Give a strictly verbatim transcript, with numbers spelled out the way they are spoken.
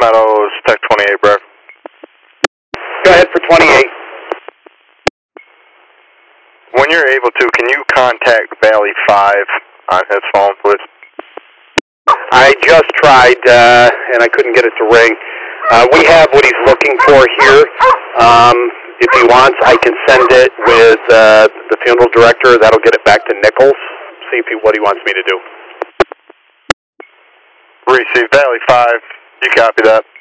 Meadows, Tech twenty-eight, bro. Go ahead for twenty-eight. When you're able to, can you contact Valley five on his phone, please? I just tried, uh, and I couldn't get it to ring. Uh, we have what he's looking for here. Um, if he wants, I can send it with uh, the funeral director. That'll get it back to Nichols. See if he, what he wants me to do. Receive Valley five. You copy that?